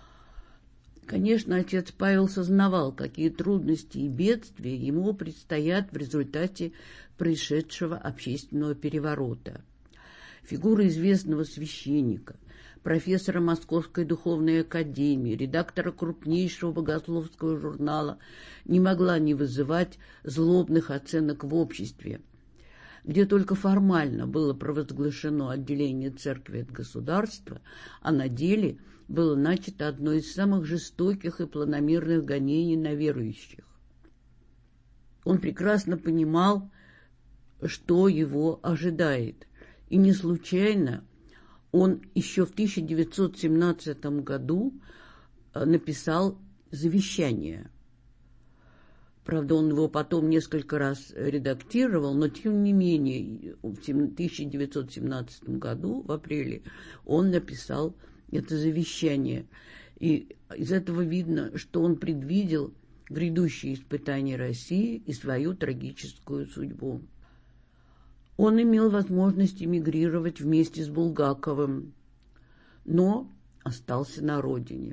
Конечно, отец Павел сознавал, какие трудности и бедствия ему предстоят в результате происшедшего общественного переворота. Фигура известного священника, профессора Московской духовной академии, редактора крупнейшего богословского журнала не могла не вызывать злобных оценок в обществе, где только формально было провозглашено отделение церкви от государства, а на деле было начато одно из самых жестоких и планомерных гонений на верующих. Он прекрасно понимал, что его ожидает, и не случайно он еще в 1917 году написал завещание. Правда, он его потом несколько раз редактировал, но тем не менее в 1917 году, в апреле, он написал это завещание. И из этого видно, что он предвидел грядущие испытания России и свою трагическую судьбу. Он имел возможность эмигрировать вместе с Булгаковым, но остался на родине.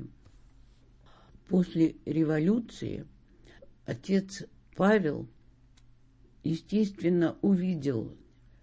После революции отец Павел, естественно, увидел,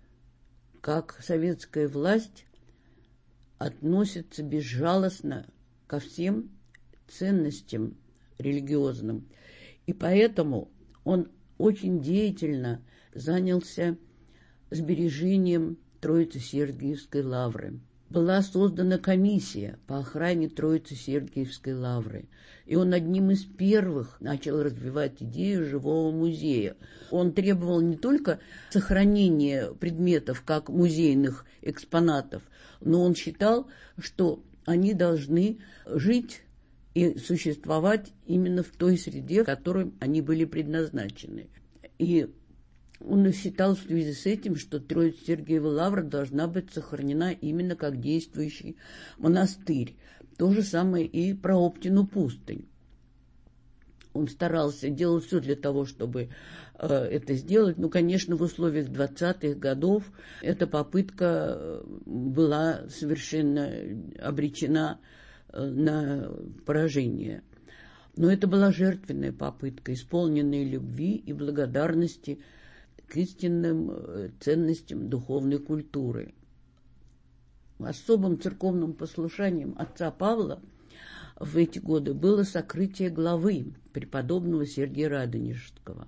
как советская власть относится безжалостно ко всем ценностям религиозным. И поэтому он очень деятельно занялся сбережением Троице-Сергиевской лавры. Была создана комиссия по охране Троице-Сергиевской лавры, и он одним из первых начал развивать идею живого музея. Он требовал не только сохранения предметов как музейных экспонатов, но он считал, что они должны жить и существовать именно в той среде, в которой они были предназначены. И он считал в связи с этим, что Троице-Сергиева лавра должна быть сохранена именно как действующий монастырь. То же самое и про Оптину пустынь. Он старался делать все для того, чтобы это сделать. Ну, конечно, в условиях 20-х годов эта попытка была совершенно обречена на поражение. Но это была жертвенная попытка, исполненная любви и благодарности к истинным ценностям духовной культуры. Особым церковным послушанием отца Павла в эти годы было сокрытие главы преподобного Сергия Радонежского.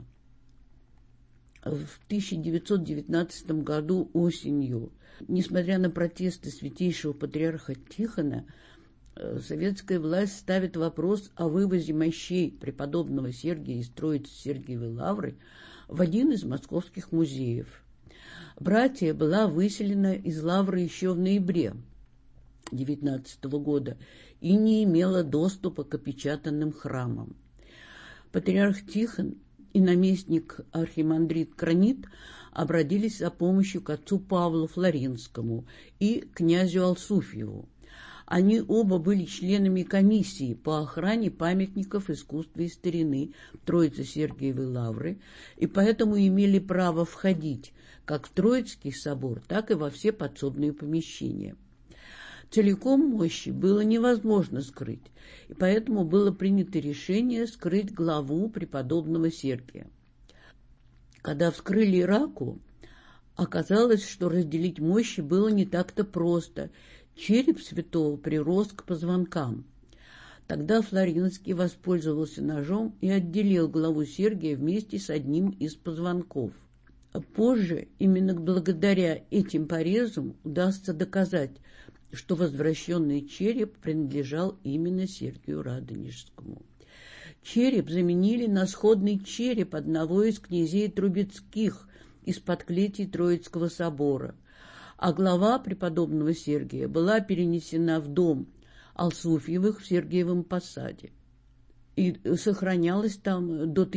В 1919 году осенью, несмотря на протесты святейшего патриарха Тихона, советская власть ставит вопрос о вывозе мощей преподобного Сергия из Троице-Сергиевой лавры в один из московских музеев. Братия была выселена из лавры еще в ноябре 1919 года и не имела доступа к опечатанным храмам. Патриарх Тихон и наместник архимандрит Кранит обратились за помощью к отцу Павлу Флоренскому и князю Алсуфьеву. Они оба были членами комиссии по охране памятников искусства и старины Троице-Сергиевой лавры и поэтому имели право входить как в Троицкий собор, так и во все подсобные помещения. Целиком мощи было невозможно скрыть, и поэтому было принято решение скрыть главу преподобного Сергия. Когда вскрыли раку, оказалось, что разделить мощи было не так-то просто. Череп святого прирос к позвонкам. Тогда Флоренский воспользовался ножом и отделил главу Сергия вместе с одним из позвонков. Позже, именно благодаря этим порезам, удастся доказать, что возвращенный череп принадлежал именно Сергию Радонежскому. Череп заменили на сходный череп одного из князей Трубецких из-под клетий Троицкого собора, а глава преподобного Сергия была перенесена в дом Алсуфьевых в Сергиевом Посаде и сохранялась там до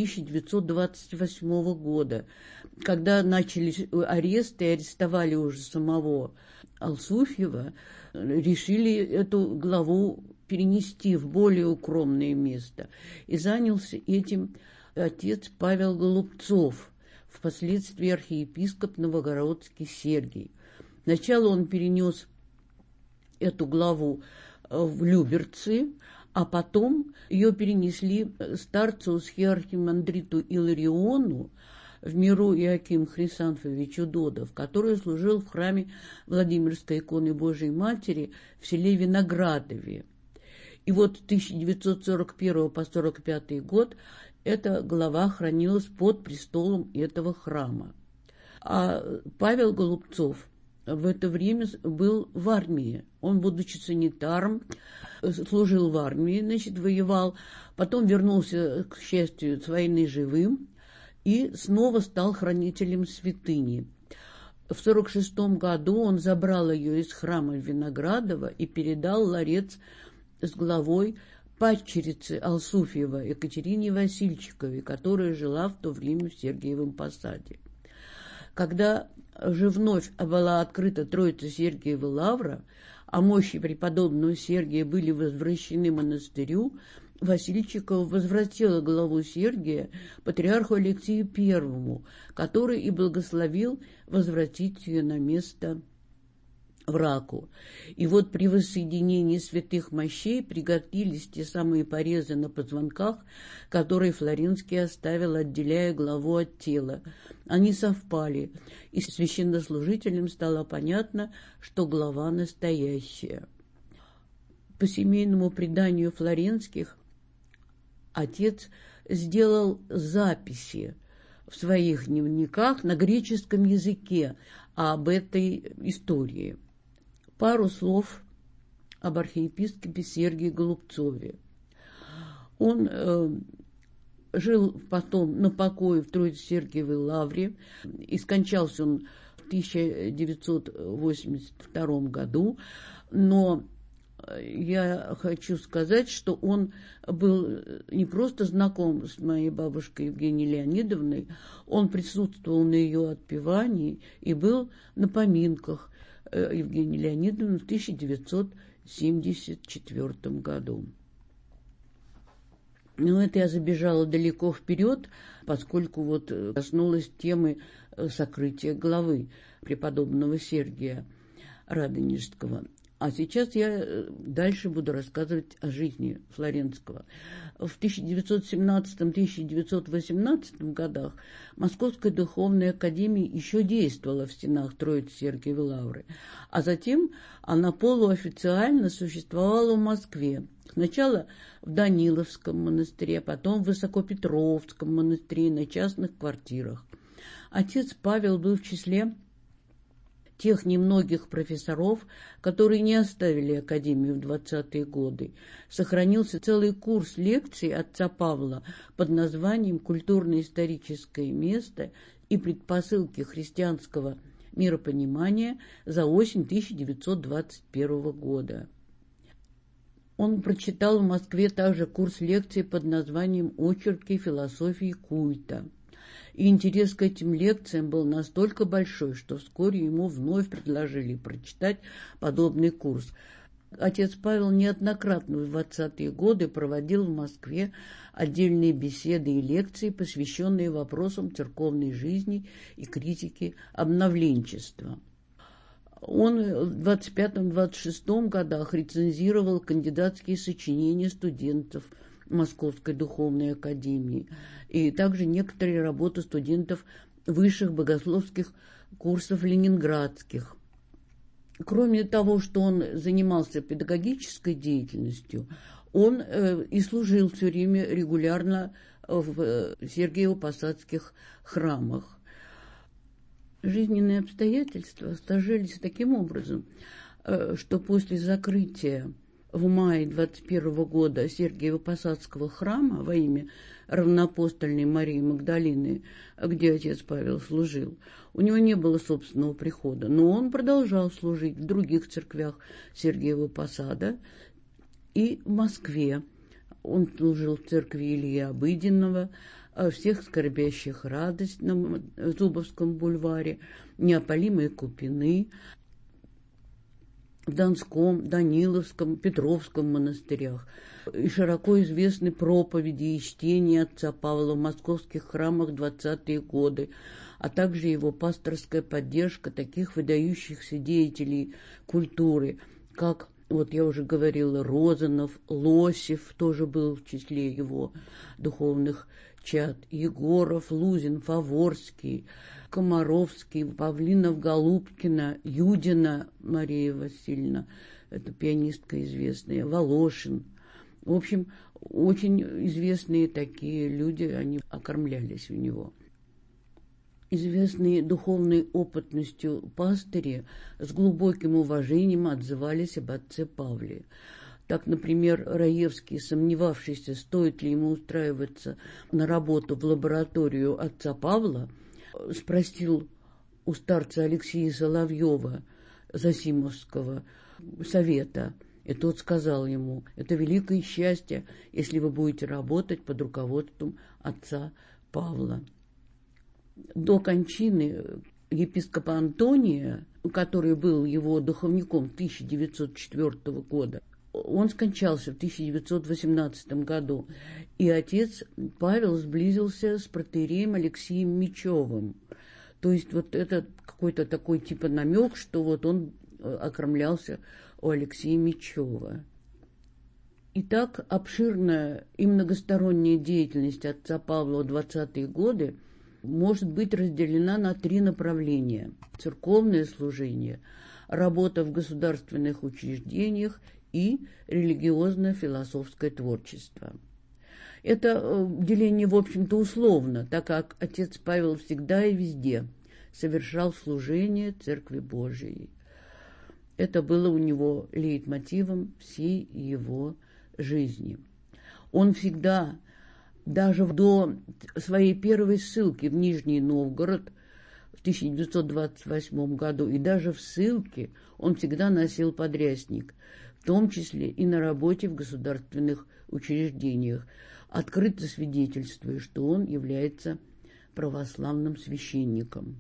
1928 года, когда начались аресты и арестовали уже самого Алсуфьева, решили эту главу перенести в более укромное место. И занялся этим отец Павел Голубцов, впоследствии архиепископ Новогородский Сергий. Сначала он перенес эту главу в Люберцы, а потом ее перенесли старцу схиархимандриту Илариону в миру Иоаким Хрисанфовичу Додов, который служил в храме Владимирской иконы Божией Матери в селе Виноградове. И вот с 1941 по 1945 год эта глава хранилась под престолом этого храма. А Павел Голубцов в это время был в армии. Он, будучи санитаром, служил в армии, воевал, потом вернулся, к счастью, с войны живым и снова стал хранителем святыни. В 1946 году он забрал ее из храма Виноградова и передал ларец с главой падчерицы Алсуфьева Екатерине Васильчиковой, которая жила в то время в Сергиевом Посаде. Когда же вновь была открыта Троица Сергиева Лавра, а мощи преподобного Сергия были возвращены монастырю, Васильчикова возвратила главу Сергия патриарху Алексею I, который и благословил возвратить ее на место в Раку. И вот при воссоединении святых мощей приготовились те самые порезы на позвонках, которые Флоренский оставил, отделяя главу от тела. Они совпали, и священнослужителям стало понятно, что глава настоящая. По семейному преданию Флоренских отец сделал записи в своих дневниках на греческом языке об этой истории. Пару слов об архиепископе Сергии Голубцове. Он жил потом на покое в Троице-Сергиевой Лавре, и скончался он в 1982 году, но я хочу сказать, что он был не просто знаком с моей бабушкой Евгенией Леонидовной, он присутствовал на ее отпевании и был на поминках Евгении Леонидовны в 1974 году. Но это я забежала далеко вперед, поскольку вот коснулась темы сокрытия главы преподобного Сергия Радонежского. А сейчас я дальше буду рассказывать о жизни Флоренского. В 1917-1918 годах Московская духовная академия еще действовала в стенах Троице-Сергиевой Лавры, а затем она полуофициально существовала в Москве. Сначала в Даниловском монастыре, потом в Высокопетровском монастыре на частных квартирах. Отец Павел был в числе тех немногих профессоров, которые не оставили академию в 20-е годы. Сохранился целый курс лекций отца Павла под названием «Культурно-историческое место и предпосылки христианского миропонимания» за осень 1921 года. Он прочитал в Москве также курс лекций под названием «Очерки философии культа». И интерес к этим лекциям был настолько большой, что вскоре ему вновь предложили прочитать подобный курс. Отец Павел неоднократно в 20-е годы проводил в Москве отдельные беседы и лекции, посвященные вопросам церковной жизни и критики обновленчества. Он в 25-26 годах рецензировал кандидатские сочинения студентов Московской духовной академии и также некоторые работы студентов высших богословских курсов ленинградских. Кроме того, что он занимался педагогической деятельностью, он и служил все время регулярно в Сергиево-Посадских храмах. Жизненные обстоятельства сложились таким образом, что после закрытия в мае 21 года Сергиево-Посадского храма во имя равноапостольной Марии Магдалины, где отец Павел служил, у него не было собственного прихода, но он продолжал служить в других церквях Сергиева Посада и в Москве. Он служил в церкви Ильи Обыденного, всех скорбящих радость на Зубовском бульваре, неопалимые Купины, в Донском, Даниловском, Петровском монастырях. И широко известны проповеди и чтения отца Павла в московских храмах 20-е годы, а также его пасторская поддержка таких выдающихся деятелей культуры, как, вот я уже говорила, Розанов, Лосев тоже был в числе его духовных чад, Егоров, Лузин, Фаворский, Комаровский, Павлинов, Голубкина, Юдина Мария Васильевна, это пианистка известная, Волошин. В общем, очень известные такие люди, они окормлялись у него. Известные духовной опытностью пастыри с глубоким уважением отзывались об отце Павле. Так, например, Раевский, сомневавшийся, стоит ли ему устраиваться на работу в лабораторию отца Павла, спросил у старца Алексея Соловьева, Зосимовского совета, и тот сказал ему: это великое счастье, если вы будете работать под руководством отца Павла. До кончины епископа Антония, который был его духовником 1904 года, он скончался в 1918 году, и отец Павел сблизился с протоиереем Алексеем Мечевым. То есть вот это какой-то такой типа намек, что вот он окормлялся у Алексея Мечева. Итак, обширная и многосторонняя деятельность отца Павла в 20-е годы может быть разделена на 3 направления: церковное служение, работа в государственных учреждениях и религиозно-философское творчество. Это деление, в общем-то, условно, так как отец Павел всегда и везде совершал служение Церкви Божией. Это было у него лейтмотивом всей его жизни. Он всегда, даже до своей первой ссылки в Нижний Новгород в 1928 году, и даже в ссылке он всегда носил подрясник, в том числе и на работе в государственных учреждениях, открыто свидетельствуя, что он является православным священником.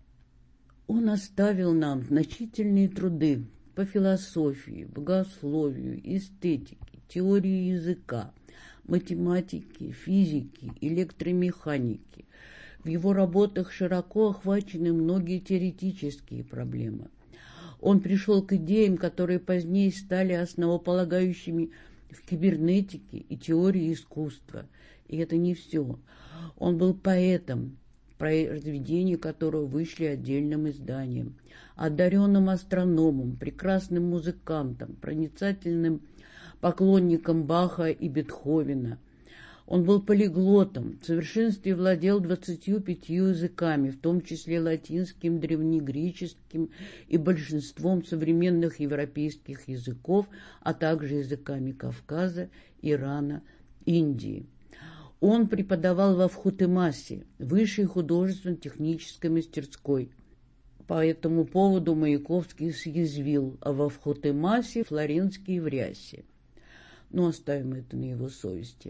Он оставил нам значительные труды по философии, богословию, эстетике, теории языка, математике, физике, электромеханике. В его работах широко охвачены многие теоретические проблемы. Он пришел к идеям, которые позднее стали основополагающими в кибернетике и теории искусства. И это не все. Он был поэтом, произведения которого вышли отдельным изданием, одаренным астрономом, прекрасным музыкантом, проницательным поклонником Баха и Бетховена. Он был полиглотом, в совершенстве владел 25 языками, в том числе латинским, древнегреческим и большинством современных европейских языков, а также языками Кавказа, Ирана, Индии. Он преподавал во Вхутемасе, высшей художественно-технической мастерской. По этому поводу Маяковский съязвил: а во Вхутемасе Флоренский в рясе. Но оставим это на его совести.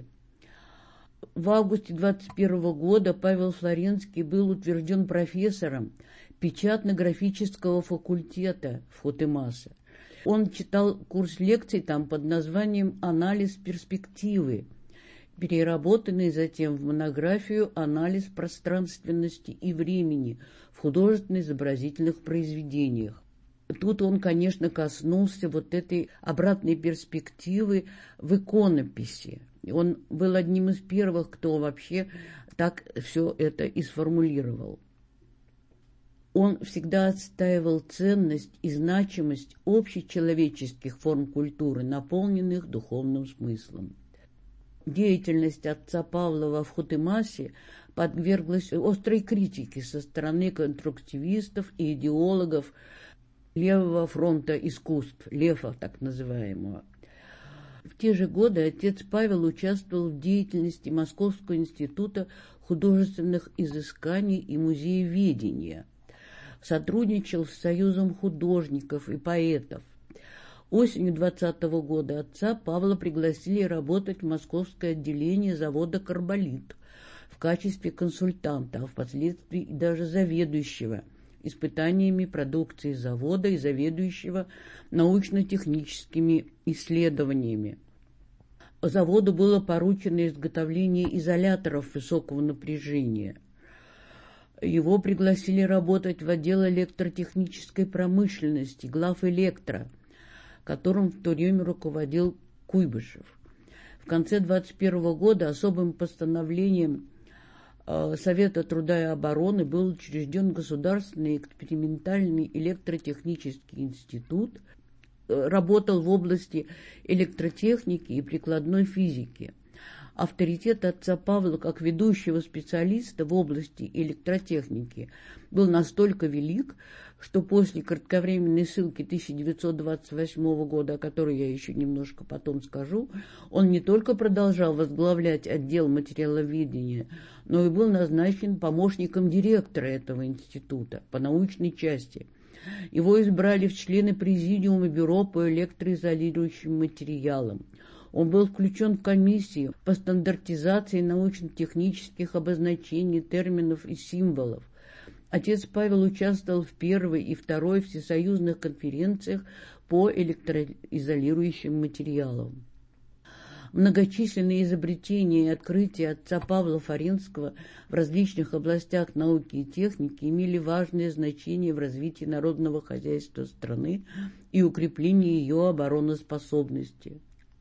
В августе 21 года Павел Флоренский был утвержден профессором печатно-графического факультета Вхутемаса. Он читал курс лекций там под названием «Анализ перспективы», переработанный затем в монографию «Анализ пространственности и времени» в художественно-изобразительных произведениях. Тут он, конечно, коснулся вот этой обратной перспективы в иконописи. Он был одним из первых, кто вообще так все это и сформулировал. Он всегда отстаивал ценность и значимость общечеловеческих форм культуры, наполненных духовным смыслом. Деятельность отца Павла во Вхутемасе подверглась острой критике со стороны конструктивистов и идеологов левого фронта искусств, ЛЕФа так называемого. В те же годы отец Павел участвовал в деятельности Московского института художественных изысканий и музееведения, сотрудничал с Союзом художников и поэтов. Осенью 2020 года отца Павла пригласили работать в московское отделение завода «Карболит» в качестве консультанта, а впоследствии даже заведующего испытаниями продукции завода и заведующего научно-техническими исследованиями. Заводу было поручено изготовление изоляторов высокого напряжения. Его пригласили работать в отдел электротехнической промышленности, главэлектро, которым в то время руководил Куйбышев. В конце 1921 года особым постановлением Совета труда и обороны был учрежден Государственный экспериментальный электротехнический институт, работал в области электротехники и прикладной физики. Авторитет отца Павла как ведущего специалиста в области электротехники был настолько велик, что после кратковременной ссылки 1928 года, о которой я еще немножко потом скажу, он не только продолжал возглавлять отдел материаловедения, но и был назначен помощником директора этого института по научной части. Его избрали в члены президиума бюро по электроизолирующим материалам. Он был включен в комиссию по стандартизации научно-технических обозначений, терминов и символов. Отец Павел участвовал в первой и второй всесоюзных конференциях по электроизолирующим материалам. Многочисленные изобретения и открытия отца Павла Фаринского в различных областях науки и техники имели важное значение в развитии народного хозяйства страны и укреплении ее обороноспособности.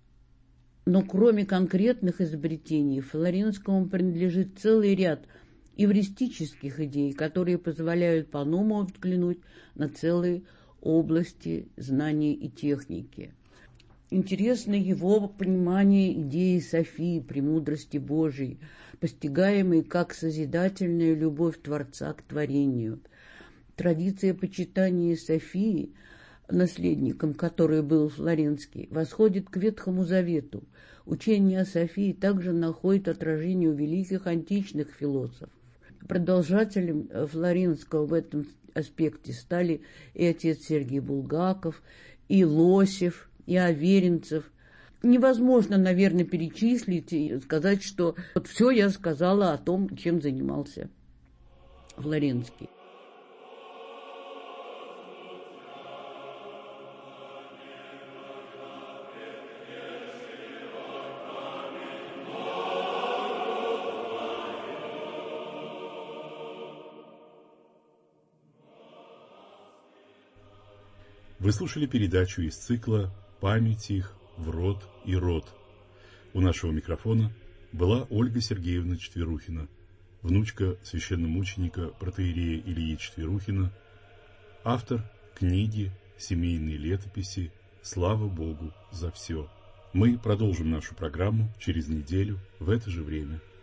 Но кроме конкретных изобретений, Флоренскому принадлежит целый ряд эвристических идей, которые позволяют по-новому взглянуть на целые области знаний и техники. Интересно его понимание идеи Софии, премудрости Божией, постигаемой как созидательная любовь Творца к творению. Традиция почитания Софии, наследником которой был Флоренский, восходит к Ветхому Завету. Учение о Софии также находит отражение у великих античных философов. Продолжателем Флоренского в этом аспекте стали и отец Сергий Булгаков, и Лосев, и Аверинцев. Невозможно, наверное, перечислить и сказать, что вот все я сказала о том, чем занимался Флоренский. Вы слушали передачу из цикла «Память их в род и род». У нашего микрофона была Ольга Сергеевна Четверухина, внучка священномученика протоиерея Ильи Четверухина, автор книги «Семейные летописи. Слава Богу за все». Мы продолжим нашу программу через неделю в это же время.